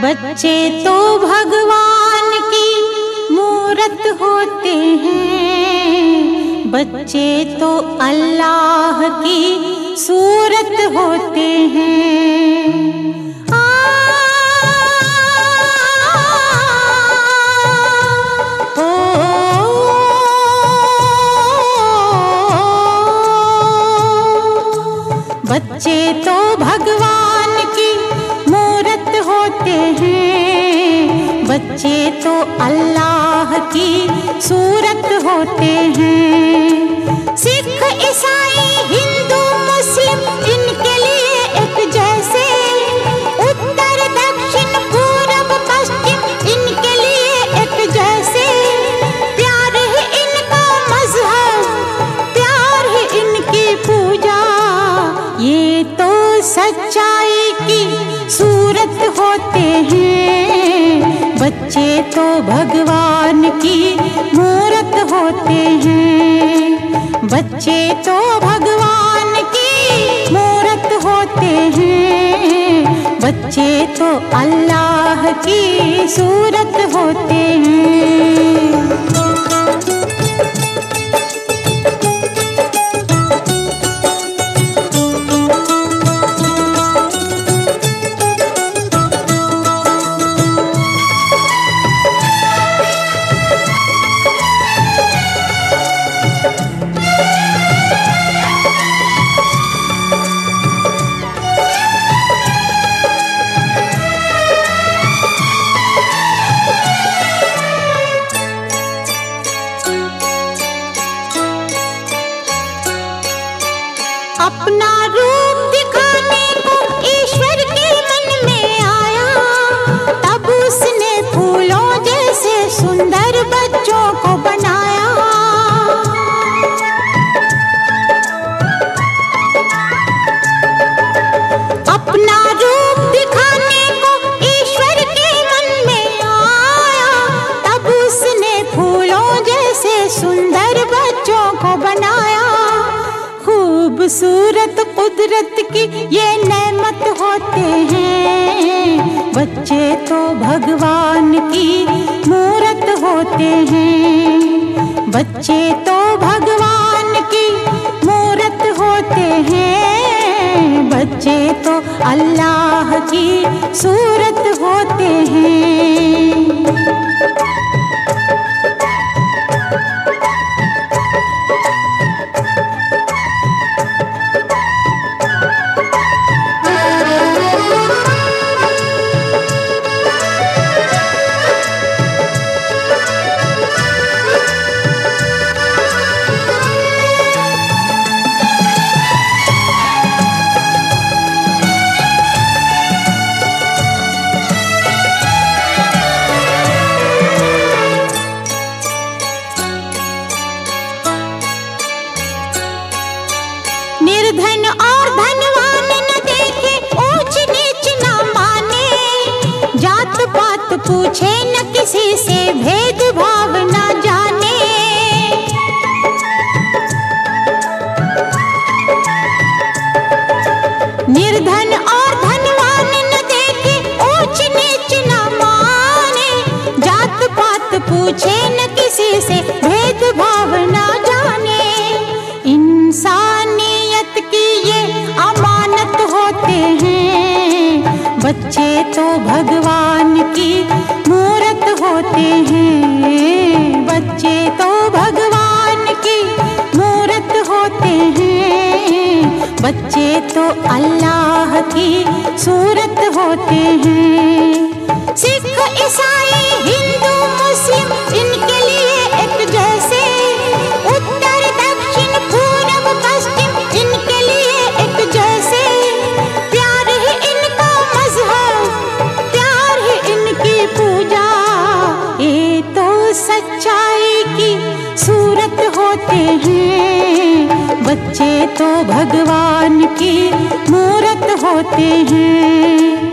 बच्चे तो भगवान की मूरत होते हैं, बच्चे तो अल्लाह की सूरत होते हैं। बच्चे तो भगवान की मूरत होते हैं, बच्चे तो अल्लाह की सूरत होते हैं। सिख ईसाई हिंदू मुस्लिम इनके लिए एक जैसे, उत्तर दक्षिण पूरब पश्चिम इनके लिए एक जैसे। प्यार है इनका मजहब, प्यार है इनकी पूजा, ये तो सच्चाई की सूरत होते हैं। बच्चे तो भगवान की मूरत होते हैं, बच्चे तो भगवान की मूरत होते हैं, बच्चे तो अल्लाह की सूरत होते हैं। अपना रूप दिखाने को ईश्वर के मन में आया, तब उसने फूलों जैसे सुंदर बच्चों को बनाया। अपना रूप दिखाने को ईश्वर के मन में आया, तब उसने फूलों जैसे सुंदर बच्चों को बनाया। खूबसूरत कुदरत की ये नेमत होते हैं, बच्चे तो भगवान की मूरत होते हैं, बच्चे तो भगवान की मूरत होते हैं, बच्चे तो अल्लाह की सूरत होते हैं। निर्धन और धनवान न देखे, ऊंच नीच न माने, जात पात पूछे न किसी से, भेदभाव न जाने। निर्धन और धनवान न देखे, ऊंच नीच न माने, जात पात पूछे न किसी से, भेदभाव न जाने। इंसानियत की ये अमानत होते हैं, बच्चे तो भगवान की मूरत होते हैं, बच्चे तो भगवान की मूरत होते हैं, बच्चे तो अल्लाह की सूरत होते हैं। सिख ईसाई हिंदू मुस्लिम इनके लिए एक जैसे, उत्तर दक्षिण पूरब पश्चिम इनके लिए एक जैसे। प्यार है इनका मजहब, प्यार है इनकी पूजा, ये तो सच्चाई की सूरत होते हैं, बच्चे तो भगवान की मूरत होते हैं।